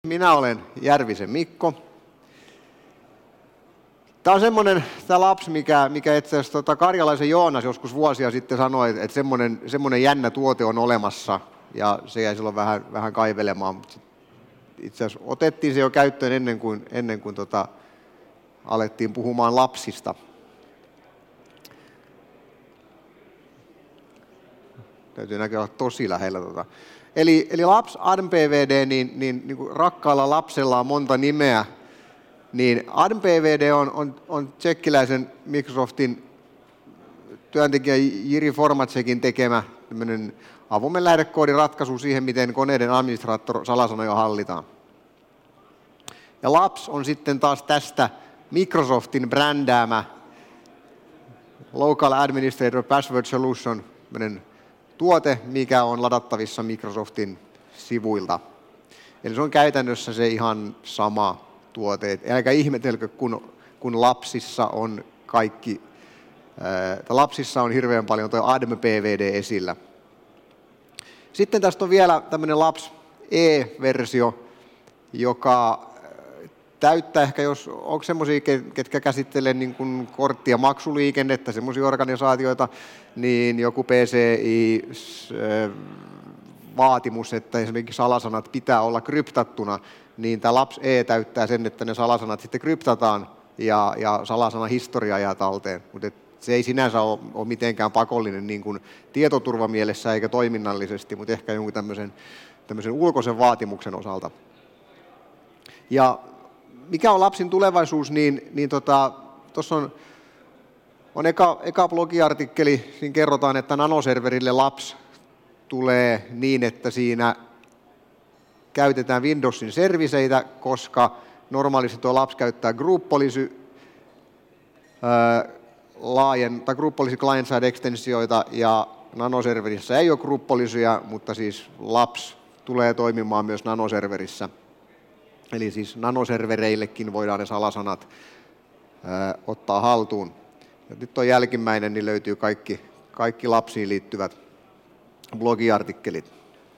Minä olen Järvisen Mikko. Tämä on tämä lapsi, mikä itse asiassa Karjalaisen Joonas joskus vuosia sitten sanoi, että semmoinen jännä tuote on olemassa, ja se jäi silloin vähän kaivelemaan. Mutta itse asiassa otettiin se jo käyttöön ennen kuin alettiin puhumaan lapsista. Täytyy näköjään olla tosi lähellä. Eli Labs ADMPVD, niin kuin rakkaalla lapsella on monta nimeä, niin ADMPVD on tsekkiläisen Microsoftin työntekijä Jiri Formacekin tekemä avoimen lähdekoodin ratkaisu siihen, miten koneiden administraattor-salasanoja hallitaan. Ja Labs on sitten taas tästä Microsoftin brändäämä Local Administrator Password Solution, tuote, mikä on ladattavissa Microsoftin sivuilta. Eli se on käytännössä se ihan sama tuote. Älkää ihmetelkö, kun lapsissa on lapsissa on hirveän paljon tuo ADMPVD esillä. Sitten tästä on vielä tämmöinen Labs E-versio, joka täyttää ehkä, jos onko semmoisia, ketkä käsittelee niin kuin kortti- ja maksuliikennettä, semmoisia organisaatioita, niin joku PCI-vaatimus, että esimerkiksi salasanat pitää olla kryptattuna, niin tämä Labs E täyttää sen, että ne salasanat sitten kryptataan ja salasanahistoria jää talteen. Mutta se ei sinänsä ole mitenkään pakollinen niin kuin tietoturvamielessä eikä toiminnallisesti, mutta ehkä jonkun tämmöisen ulkoisen vaatimuksen osalta. Ja mikä on Labsin tulevaisuus, niin tuossa on eka blogiartikkeli, siinä kerrotaan, että nanoserverille Labs tulee niin, että siinä käytetään Windowsin serviceitä, koska normaalisti tuo Labs käyttää group policy client-side-ekstensioita, ja nanoserverissä ei ole group policyja, mutta siis Labs tulee toimimaan myös nanoserverissä. Eli siis nanoservereillekin voidaan ne salasanat ottaa haltuun. Ja nyt on jälkimmäinen, niin löytyy kaikki Labsiin liittyvät blogiartikkelit.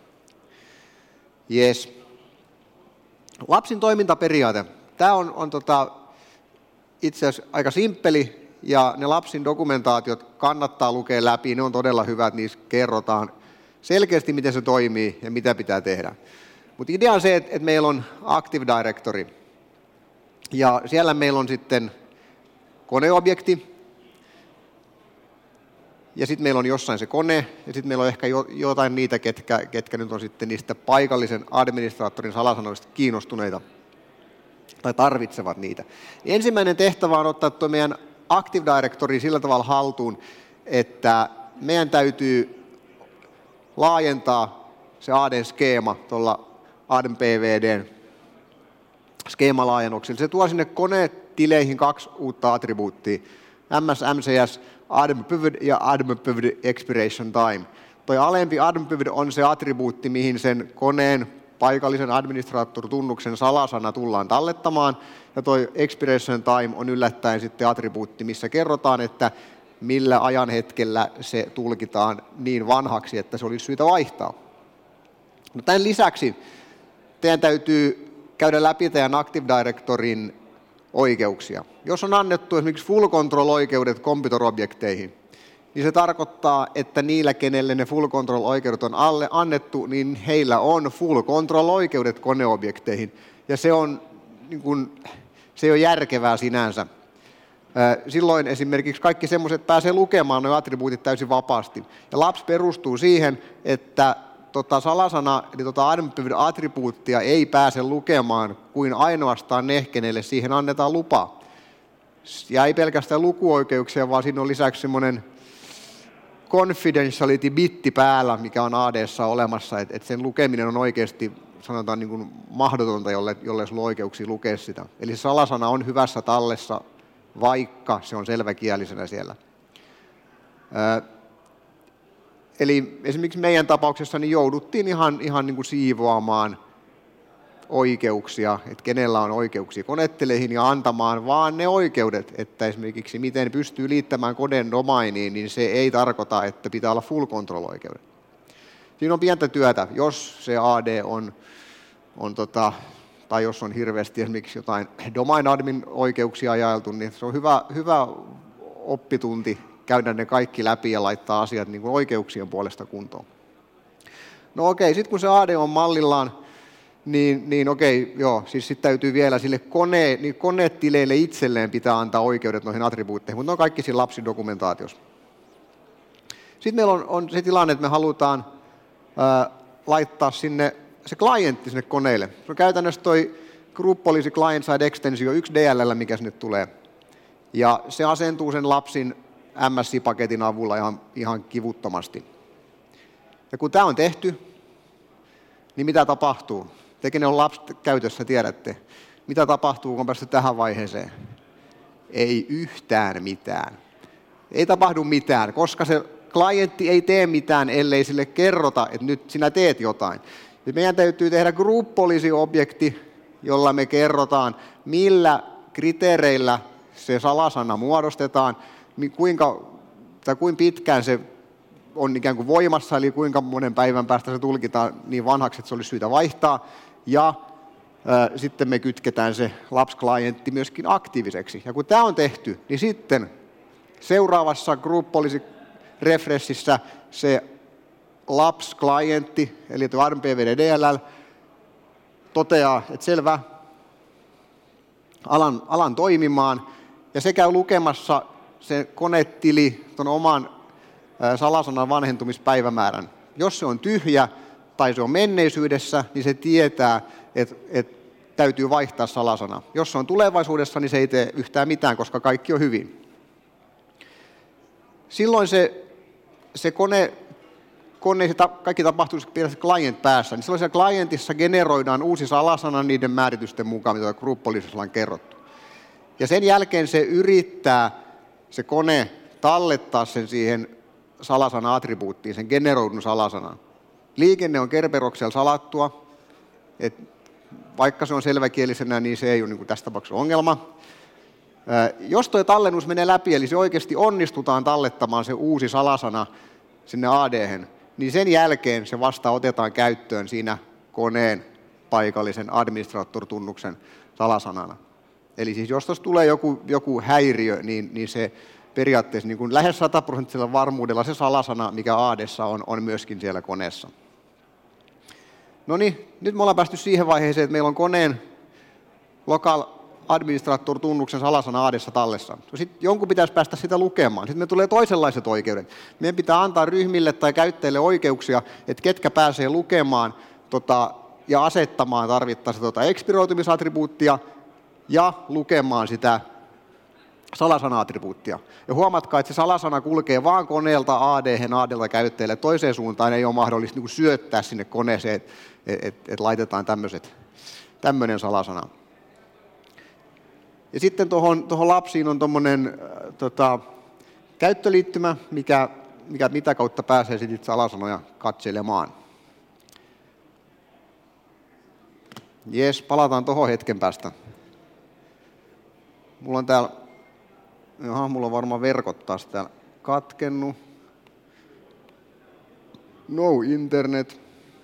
Yes. Labsin toimintaperiaate. Tämä on itse asiassa aika simppeli, ja ne Labsin dokumentaatiot kannattaa lukea läpi. Ne on todella hyvät, niissä kerrotaan selkeästi, miten se toimii ja mitä pitää tehdä. Mutta idea on se, että meillä on Active Directory, ja siellä meillä on sitten koneobjekti, ja sitten meillä on jossain se kone, ja sitten meillä on ehkä jotain niitä, ketkä nyt on sitten niistä paikallisen administraattorin salasanoista kiinnostuneita tai tarvitsevat niitä. Ensimmäinen tehtävä on ottaa tuo meidän Active Directory sillä tavalla haltuun, että meidän täytyy laajentaa se AD-skeema tuolla ADMPVDn skeemalaajennuksella. Se tuo sinne konetileihin 2 uutta attribuuttia, MS-MCS, ADMPVD ja ADMPVD Expiration Time. Toi alempi ADMPVD on se attribuutti, mihin sen koneen paikallisen administraattoritunnuksen salasana tullaan tallettamaan, ja toi Expiration Time on yllättäen sitten attribuutti, missä kerrotaan, että millä ajanhetkellä se tulkitaan niin vanhaksi, että se olisi syytä vaihtaa. No tämän lisäksi teidän täytyy käydä läpi teidän Active Directoryn oikeuksia. Jos on annettu esimerkiksi full control-oikeudet computer-objekteihin, niin se tarkoittaa, että niillä, kenelle ne full control-oikeudet on annettu, niin heillä on full control-oikeudet koneobjekteihin. Ja se on järkevää sinänsä. Silloin esimerkiksi kaikki semmoiset pääsee lukemaan nuo attribuutit täysin vapaasti. Ja Labs perustuu siihen, että salasana, eli ADMPVD-attribuuttia ei pääse lukemaan kuin ainoastaan ne, kenelle siihen annetaan lupa. Ja ei pelkästään lukuoikeuksia, vaan siinä on lisäksi semmoinen confidentiality-bitti päällä, mikä on AD:ssa olemassa, että sen lukeminen on oikeasti, sanotaan, niin kuin mahdotonta, jolle sulla on oikeuksia lukea sitä. Eli se salasana on hyvässä tallessa, vaikka se on selväkielisenä siellä. Eli esimerkiksi meidän tapauksessa niin jouduttiin ihan niin kuin siivoamaan oikeuksia, että kenellä on oikeuksia konetteleihin, ja antamaan vaan ne oikeudet, että esimerkiksi miten pystyy liittämään koneen domainiin, niin se ei tarkoita, että pitää olla full control-oikeudet. Siinä on pientä työtä, jos se AD on tai jos on hirveästi esimerkiksi jotain domain admin oikeuksia jaeltu, niin se on hyvä oppitunti käydä ne kaikki läpi ja laittaa asiat niin kuin oikeuksien puolesta kuntoon. No okei, sitten kun se AD on mallillaan, niin okei, joo, siis sitten täytyy vielä sille konetileille itselleen pitää antaa oikeudet noihin attribuutteihin, mutta ne on kaikki siinä lapsidokumentaatiossa. Sitten meillä on se tilanne, että me halutaan laittaa sinne se klientti sinne koneelle. Se on käytännössä toi Group Policy Client Side Extensio 1 DLL, mikä sinne tulee. Ja se asentuu sen lapsin MSI-paketin avulla ihan kivuttomasti. Ja kun tämä on tehty, niin mitä tapahtuu? Tekin on lapset käytössä, tiedätte. Mitä tapahtuu, kun on päästy tähän vaiheeseen? Ei yhtään mitään. Ei tapahdu mitään, koska se klientti ei tee mitään, ellei sille kerrota, että nyt sinä teet jotain. Ja meidän täytyy tehdä Group Policy-objekti, jolla me kerrotaan, millä kriteereillä se salasana muodostetaan, kuinka pitkään se on ikään kuin voimassa, eli kuinka monen päivän päästä se tulkitaan niin vanhaksi, että se olisi syytä vaihtaa, ja sitten me kytketään se LAPS-klientti myöskin aktiiviseksi. Ja kun tämä on tehty, niin sitten seuraavassa Group Policy refreshissä se LAPS-klientti, eli tuo ADMPVD DLL, toteaa, että selvä, alan toimimaan, ja se käy lukemassa se konetili tuon oman salasanan vanhentumispäivämäärän. Jos se on tyhjä tai se on menneisyydessä, niin se tietää, että täytyy vaihtaa salasana. Jos se on tulevaisuudessa, niin se ei tee yhtään mitään, koska kaikki on hyvin. Silloin se kone kaikki tapahtuu client päässä, niin silloin siellä clientissa generoidaan uusi salasana niiden määritysten mukaan, mitä Group Policylla on kerrottu. Ja sen jälkeen se yrittää, se kone, tallettaa sen siihen salasana-attribuuttiin, sen generoidun salasanan. Liikenne on Kerberoksella salattua, että vaikka se on selväkielisenä, niin se ei ole niin kuin tässä tapauksessa ongelma. Jos tuo tallennus menee läpi, eli se oikeasti onnistutaan tallettamaan se uusi salasana sinne AD-hen, niin sen jälkeen se vasta otetaan käyttöön siinä koneen paikallisen administrator-tunnuksen salasanana. Eli siis jos tuossa tulee joku häiriö, niin se periaatteessa niin kuin lähes 100% varmuudella se salasana, mikä AD:ssa on myöskin siellä koneessa. No niin, nyt me ollaan päästy siihen vaiheeseen, että meillä on koneen local administrator-tunnuksen salasana AD:ssa tallessa. Sitten jonkun pitäisi päästä sitä lukemaan. Sitten me tulee toisenlaiset oikeudet. Meidän pitää antaa ryhmille tai käyttäjille oikeuksia, että ketkä pääsee lukemaan ja asettamaan tarvittaessa expiroitumisattribuuttia ja lukemaan sitä salasana-attribuuttia. Ja huomatkaa, että se salasana kulkee vaan koneelta AD:lta käyttäjälle. Toiseen suuntaan ei ole mahdollista niin kuin syöttää sinne koneeseen, että laitetaan tämmöinen salasana. Ja sitten tuohon lapsiin on tuommoinen käyttöliittymä, mitä kautta pääsee sitten salasanoja katselemaan. Jes, palataan tuohon hetken päästä. Mulla on varmaan verkot taas täällä katkennut. No internet.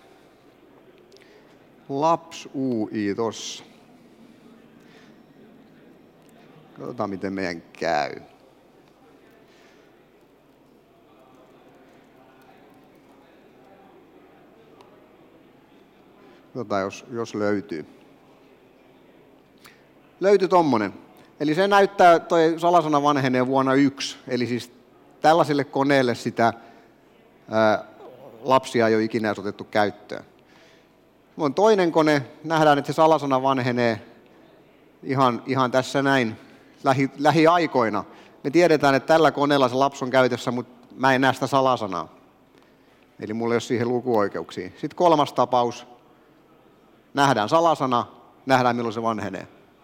Laps UI tossa. Katsotaan miten meidän käy. Katsotaan jos löytyy. Löytyi tommonen. Eli se näyttää, toi salasana vanhenee vuonna 1. Eli siis tällaiselle koneelle sitä lapsia ei ole ikinä edes otettu käyttöön. Mulla on toinen kone. Nähdään, että se salasana vanhenee ihan tässä näin lähiaikoina. Me tiedetään, että tällä koneella se lapsi on käytössä, mutta mä en näe sitä salasanaa. Eli mulla ei ole siihen lukuoikeuksia. Sitten kolmas tapaus. Nähdään salasana, nähdään milloin se vanhenee.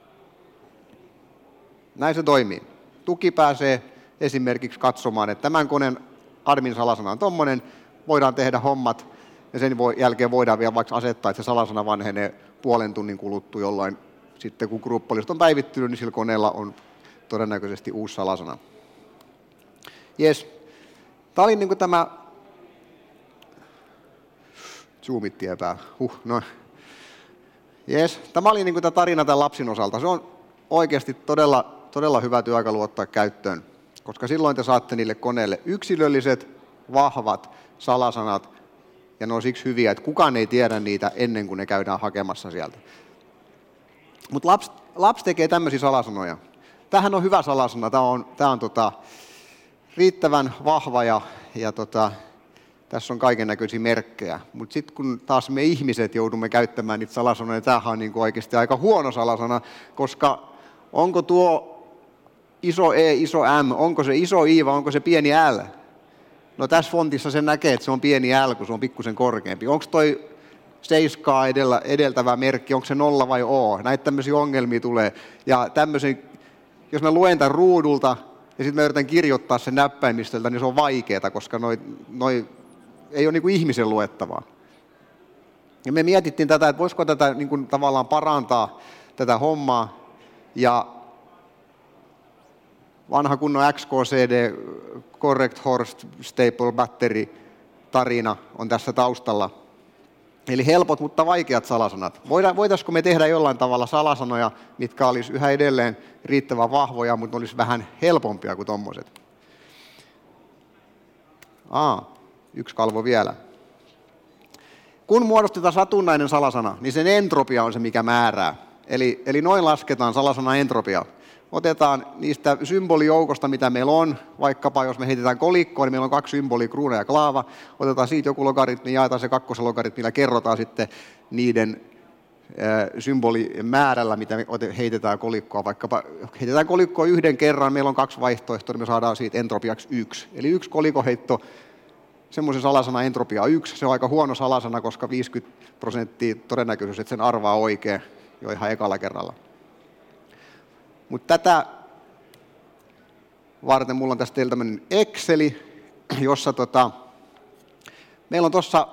Näin se toimii. Tuki pääsee esimerkiksi katsomaan, että tämän koneen admin salasana on tommonen, voidaan tehdä hommat ja sen jälkeen voidaan vielä vaikka asettaa, että se salasana vanhenee puolen tunnin kuluttua, jolloin sitten kun Group Policy on päivittynyt, niin sillä koneella on todennäköisesti uusi salasana. Jes. Tämä oli niin kuin tämä zoomit tiepää. Noin. Jes, tämä oli niin kuin tämä tarina tämän lapsin osalta. Se on oikeasti todella, todella hyvä työkalu ottaa käyttöön, koska silloin te saatte niille koneille yksilölliset, vahvat salasanat, ja ne on siksi hyviä, että kukaan ei tiedä niitä ennen kuin ne käydään hakemassa sieltä. Mutta lapsi tekee tämmöisiä salasanoja. Tämähän on hyvä salasana, tämä on riittävän vahva ja tässä on kaiken näköisiä merkkejä. Mutta sitten kun taas me ihmiset joudumme käyttämään niitä salasanoja, niin tämähän on niinku oikeasti aika huono salasana, koska onko tuo iso E, iso M, onko se iso I vai onko se pieni L? No tässä fontissa se näkee, että se on pieni L, kun se on pikkusen korkeampi. Onko toi 7 edeltävä merkki, onko se 0 vai O? Näitä tämmöisiä ongelmia tulee. Ja jos mä luen tämän ruudulta ja sitten mä yritän kirjoittaa sen näppäimistöltä, niin se on vaikeaa, koska noi ei ole niin kuin ihmisen luettavaa. Ja me mietittiin tätä, että voisiko tätä niin kuin tavallaan parantaa tätä hommaa. Ja vanha kunnon XKCD, Correct Horse Stable Battery tarina on tässä taustalla. Eli helpot, mutta vaikeat salasanat. Voitaisiko me tehdä jollain tavalla salasanoja, mitkä olisi yhä edelleen riittävän vahvoja, mutta olisi vähän helpompia kuin tommoset? Yksi kalvo vielä. Kun muodostetaan satunnainen salasana, niin sen entropia on se, mikä määrää. Eli noin lasketaan salasana entropia. Otetaan niistä symbolijoukosta, mitä meillä on, vaikkapa jos me heitetään kolikkoon, niin meillä on 2 symbolia, kruuna ja klaava. Otetaan siitä joku logaritmi, jaetaan se kakkoslogaritmilla, kerrotaan sitten niiden symbolimäärällä, mitä me heitetään kolikkoa. Vaikkapa heitetään kolikkoa 1 kerran, meillä on 2 vaihtoehtoa, niin me saadaan siitä entropiaksi 1. Eli 1 kolikoheitto, semmoisen salasana entropia on 1. Se on aika huono salasana, koska 50% todennäköisyys, että sen arvaa oikein jo ihan ekalla kerralla. Mutta tätä varten mulla on tässä teillä tämmöinen Exceli, jossa meillä on tuossa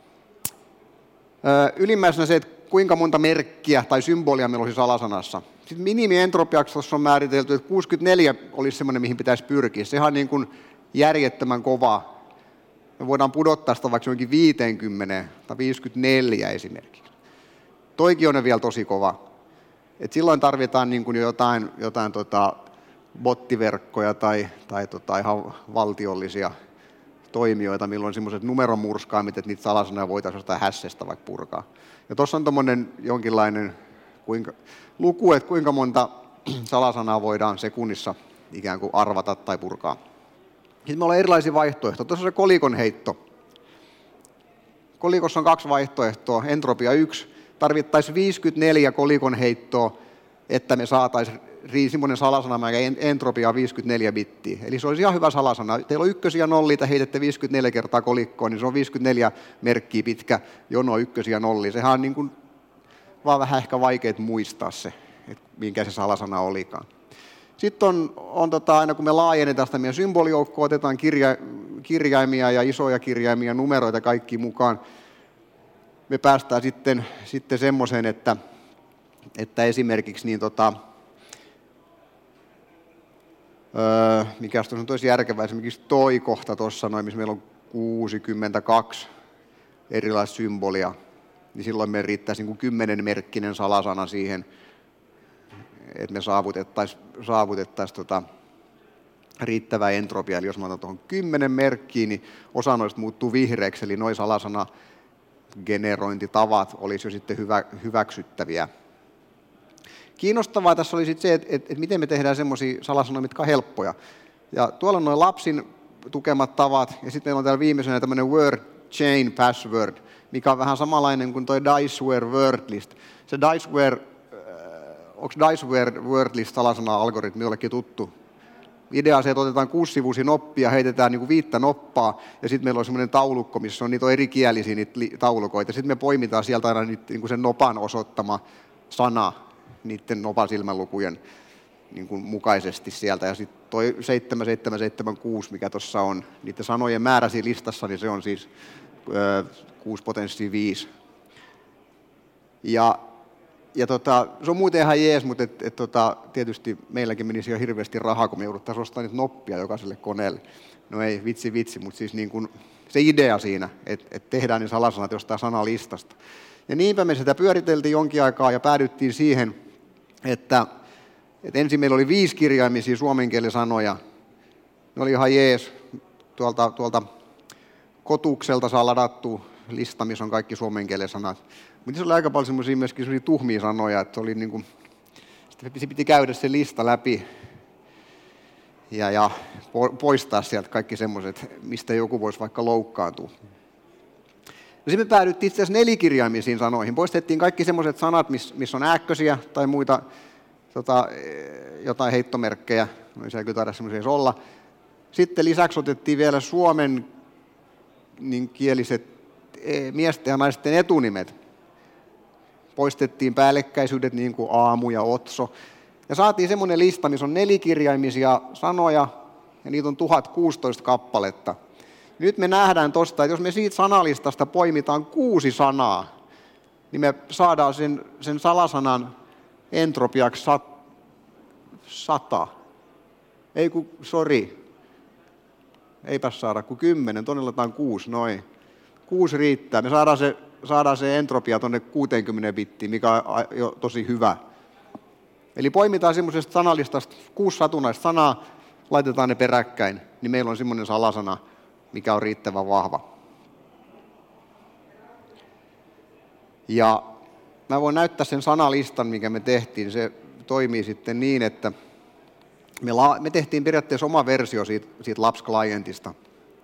ylimmäisenä se, että kuinka monta merkkiä tai symbolia meillä olisi salasanassa. Sitten minimientropiaksi tuossa on määritelty, että 64 olisi semmoinen, mihin pitäisi pyrkiä. Sehän on niin kuin järjettömän kova. Me voidaan pudottaa sitä vaikka johonkin 50 tai 54 esimerkiksi. Toikin on vielä tosi kova. Et silloin tarvitaan niin kuin jotain bottiverkkoja tai ihan valtiollisia toimijoita, milloin on semmoiset numeromurskaamit, että niitä salasanoja voitaisiin jostain hässestä vaikka purkaa. Ja tuossa on tommoinen jonkinlainen luku, että kuinka monta salasanaa voidaan sekunnissa ikään kuin arvata tai purkaa. Sitten meillä on erilaisia vaihtoehtoja. Tuossa on se kolikon heitto. Kolikossa on 2 vaihtoehtoa, entropia 1. Tarvittaisiin 54 kolikon heittoa, että me saataisiin semmoinen salasana, entropia 54 bittiä. Eli se olisi ihan hyvä salasana. Teillä on 1 ja 0, heitätte 54 kertaa kolikkoon, niin se on 54 merkkiä pitkä jono 1 ja 0. Sehän on niin kuin vaan vähän ehkä vaikea muistaa se, että minkä se salasana olikaan. Sitten aina kun me laajennetaan sitä meidän symbolijoukkoa, otetaan kirjaimia ja isoja kirjaimia, numeroita kaikki mukaan, me päästään sitten semmoiseen, että esimerkiksi mikä tuossa olisi järkevää, esimerkiksi toi kohta tuossa noin, missä meillä on 62 erilaista symbolia, niin silloin me riittäisi niin kuin 10-merkkinen salasana siihen, että me saavutettaisiin riittävää entropia. Eli jos mä otan tuohon 10 merkkiin, niin osa noista muuttuu vihreäksi, eli noi salasana generointitavat olisi jo sitten hyväksyttäviä. Kiinnostavaa tässä oli sitten se, että miten me tehdään semmoisia salasanoja, mitkä on helppoja. Ja tuolla on noin lapsin tukemat tavat, ja sitten meillä on täällä viimeisenä tämmöinen word chain password, mikä on vähän samanlainen kuin toi Diceware wordlist. Se onko Diceware wordlist salasana-algoritmi jollekin tuttu? Idea on se, että otetaan 6-sivuisia noppia, heitetään niin kuin 5 noppaa, ja sitten meillä on semmoinen taulukko, missä on niitä erikielisiä niitä taulukoita. Sitten me poimitaan sieltä aina niitä, niin kuin sen nopan osoittama sana niiden nopan silmänlukujen niin kuin mukaisesti sieltä. Ja sitten toi 7776, mikä tuossa on niiden sanojen määrä siinä listassa, niin se on siis 6 potenssia 5. Ja se on muuten ihan jees, mutta tietysti meilläkin menisi jo hirveästi rahaa, kun me jouduttaisiin ostamaan niitä noppia jokaiselle koneelle. No ei, vitsi, mutta siis niin kuin se idea siinä, että tehdään ne salasanat jostain sanalistasta. Ja niinpä me sitä pyöriteltiin jonkin aikaa ja päädyttiin siihen, että ensin meillä oli 5 kirjaimisia suomen kielen sanoja. Ne oli ihan jees. Tuolta Kotukselta saa ladattua lista, missä on kaikki suomen kielen sanat. Mutta se oli aika paljon myöskin semmoisia tuhmia sanoja, että oli niin kuin, se piti käydä se lista läpi ja poistaa sieltä kaikki semmoiset, mistä joku voisi vaikka loukkaantua. No sitten me päädyttiin itse asiassa 4-kirjaimisiin sanoihin. Poistettiin kaikki semmoiset sanat, missä on ääkkösiä tai muita jotain heittomerkkejä. No ei siellä kyllä taida semmoisia edes olla. Sitten lisäksi otettiin vielä suomen niin kieliset miesten ja naisten etunimet. Poistettiin päällekkäisyydet niin kuin aamu ja otso. Ja saatiin semmoinen lista, missä on 4-kirjaimisia sanoja, ja niitä on 1016 kappaletta. Nyt me nähdään tuosta, että jos me siitä sanalistasta poimitaan 6 sanaa, niin me saadaan sen salasanan entropiaksi 100. Ei kun, eipäs saada, kun 10, tuonne laitetaan 6, noin. 6 riittää. Me saadaan se entropia tuonne 60 bittiin, mikä on jo tosi hyvä. Eli poimitaan semmoisesta sanalistasta 6 satunnaista sanaa, laitetaan ne peräkkäin, niin meillä on semmoinen salasana, mikä on riittävän vahva. Ja mä voin näyttää sen sanalistan, mikä me tehtiin. Se toimii sitten niin, että me tehtiin periaatteessa oma versio siitä LAPS-klientista.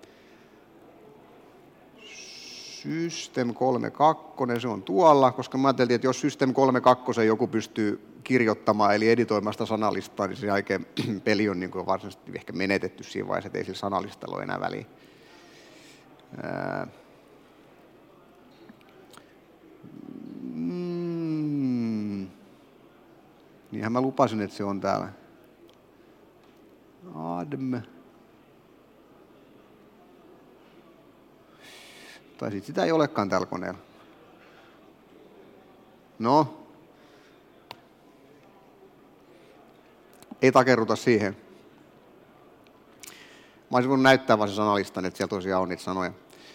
System 32, se on tuolla, koska mä ajattelin, että jos System 32 joku pystyy kirjoittamaan, eli editoimaan sitä sanalistaa, niin se jälkeen peli on niin kuin varsinaisesti ehkä menetetty siinä vaiheessa, että ei sillä sanalistalla ole enää väliä. Niinhän mä lupasin, että se on täällä. Adm. Tai sitten sitä ei olekaan tällä koneella. No. Ei takerruta siihen. Mä olisin voinut näyttää vaan se sanalistan, että siellä tosiaan on niitä sanoja.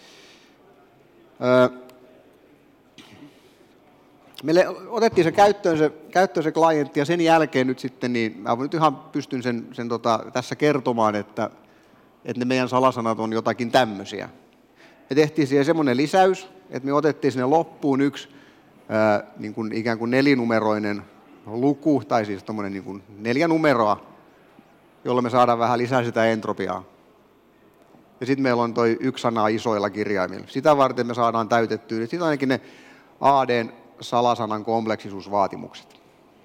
Meille otettiin se käyttöön se klientti ja sen jälkeen nyt sitten, niin mä nyt ihan pystyn sen tässä kertomaan, että ne meidän salasanat on jotakin tämmöisiä. Me tehtiin siihen semmoinen lisäys, että me otettiin sinne loppuun yksi niin kuin ikään kuin 4-numeroinen luku, tai siis tommoinen niin kuin 4 numeroa, jolla me saadaan vähän lisää sitä entropiaa. Ja sitten meillä on toi 1 sana isoilla kirjaimilla. Sitä varten me saadaan täytettyä. Sitten ainakin ne AD:n salasanan kompleksisuusvaatimukset.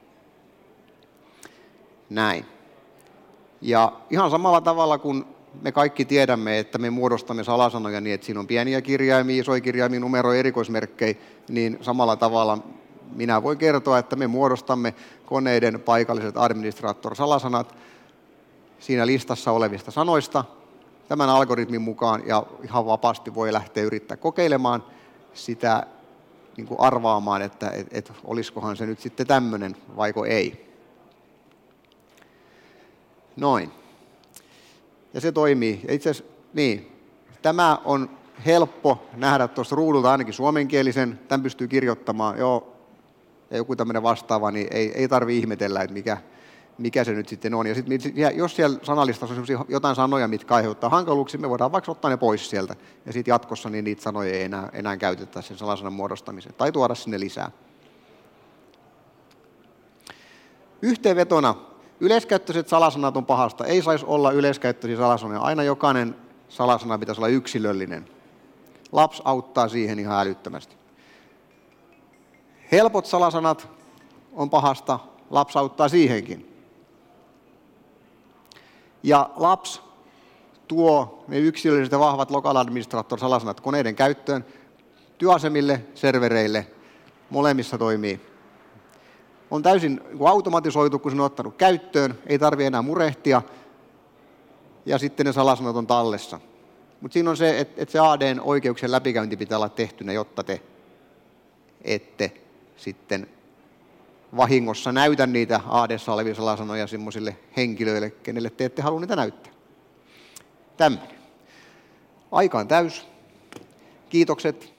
Näin. Ja ihan samalla tavalla kuin me kaikki tiedämme, että me muodostamme salasanoja niin, että siinä on pieniä kirjaimia, isoja kirjaimia, numeroja, erikoismerkkejä, niin samalla tavalla minä voin kertoa, että me muodostamme koneiden paikalliset administrator-salasanat siinä listassa olevista sanoista tämän algoritmin mukaan, ja ihan vapaasti voi lähteä yrittää kokeilemaan sitä, niin kuin arvaamaan, että olisikohan se nyt sitten tämmöinen vaiko ei. Noin. Ja se toimii. Ja itse asiassa, niin, tämä on helppo nähdä tuosta ruudulta ainakin suomenkielisen. Tämän pystyy kirjoittamaan, joo, ja joku tämmöinen vastaava, niin ei tarvitse ihmetellä, että mikä se nyt sitten on. Ja sitten jos siellä sanalistassa on jotain sanoja, mitkä aiheuttaa hankaluuksia, me voidaan vaikka ottaa ne pois sieltä. Ja sitten jatkossa niin niitä sanoja ei enää käytetä sen salasanan muodostamiseen. Tai tuoda sinne lisää. Yhteenvetona, yleiskäyttöiset salasanat on pahasta. Ei saisi olla yleiskäyttöisiä salasanoja. Aina jokainen salasana pitäisi olla yksilöllinen. LAPS auttaa siihen ihan älyttömästi. Helpot salasanat on pahasta. LAPS auttaa siihenkin. Ja LAPS tuo ne yksilölliset ja vahvat local administrator salasanat koneiden käyttöön, työasemille, servereille, molemmissa toimii. On täysin automatisoitu, kun se on ottanut käyttöön, ei tarvitse enää murehtia, ja sitten ne salasanat on tallessa. Mutta siinä on se, että se AD:n oikeuksien läpikäynti pitää olla tehtynä, jotta te ette sitten vahingossa näytä niitä AD:ssa olevia salasanoja semmoisille henkilöille, kenelle te ette halua niitä näyttää. Tämmöinen. Aika on täys. Kiitokset.